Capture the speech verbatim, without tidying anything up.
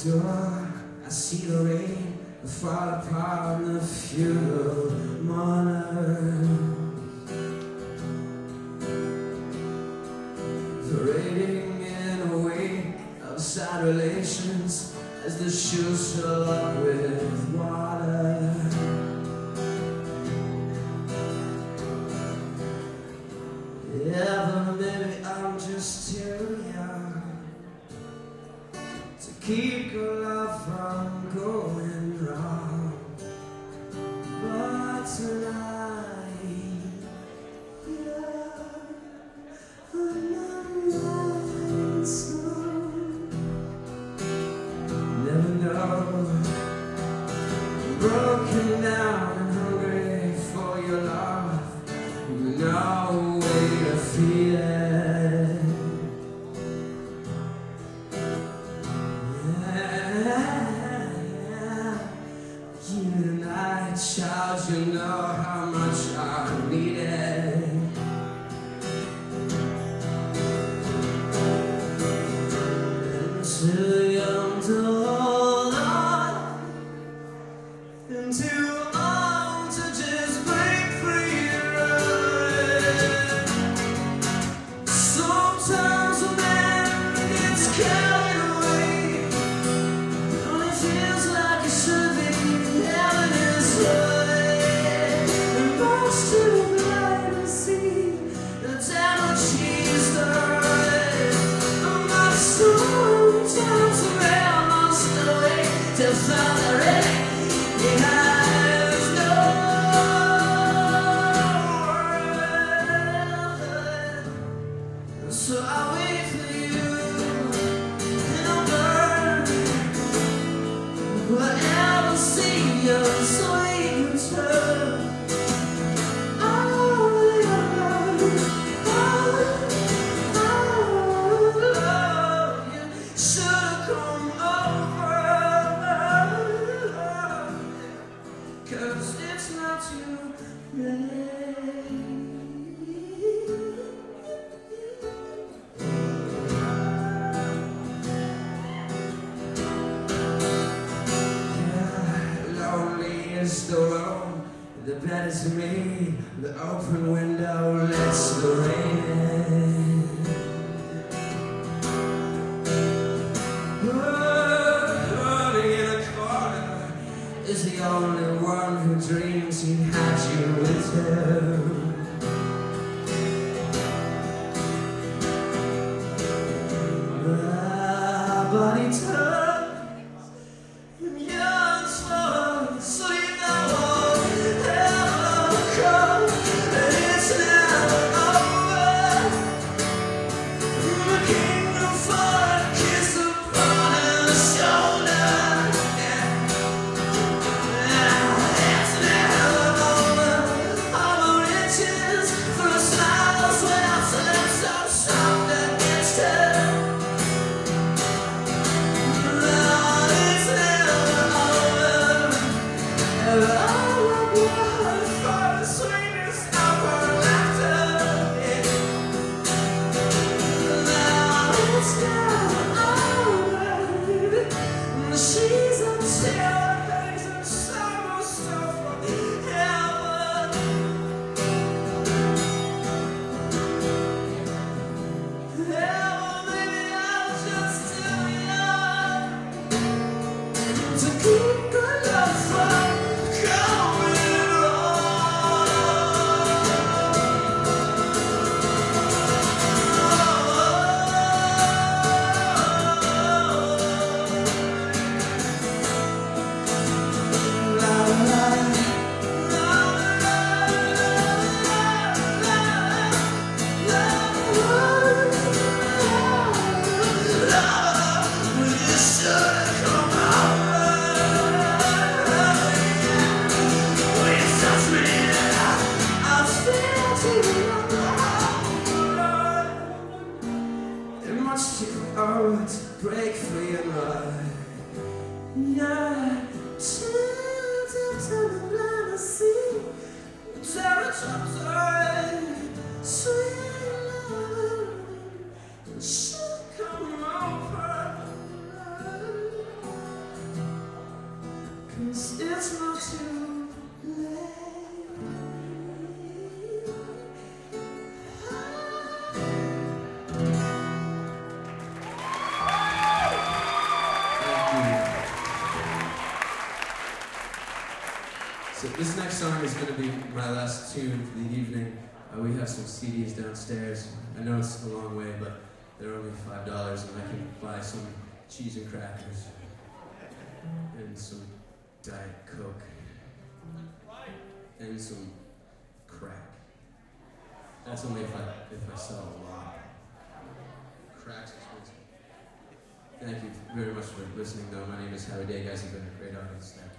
door, I see the rain fall apart in the funeral mourners, parading in a way of sad relations as the shoes fill up with water. Yeah, but maybe I'm just too young to keep your love from going wrong. But tonight, yeah, I'm not lying soon. Never know, I'm broken down and hungry for your love. No way to feel it. You and I, child, you know how much I need it. I'm too young to hold on, and too old to just break free and run. Sometimes a man gets carried away, only feels like he should be. So I wait for you, and I'll burn whatever see your sweet return. Cause it's not too late. Yeah, lonely is the road, the bed is me, the open window lets the rain in. Is the only one who dreams he had you with him. Ah, but he turns and yearns for, so you know won't ever come, and it's never over. The kingdom for a kiss upon his shoulder. Break free and run. Yeah, children turn the blind to see territory, sweet love should come over. 'cause it's not too late. So this next song is going to be my last tune for the evening. Uh, we have some C Ds downstairs. I know it's a long way, but they're only five dollars, and I can buy some cheese and crackers and some Diet Coke and some crack. That's only if I if I sell a lot. Crack's expensive. Thank you very much for listening, though. My name is Howie Day. You guys have been a great audience. Thank you.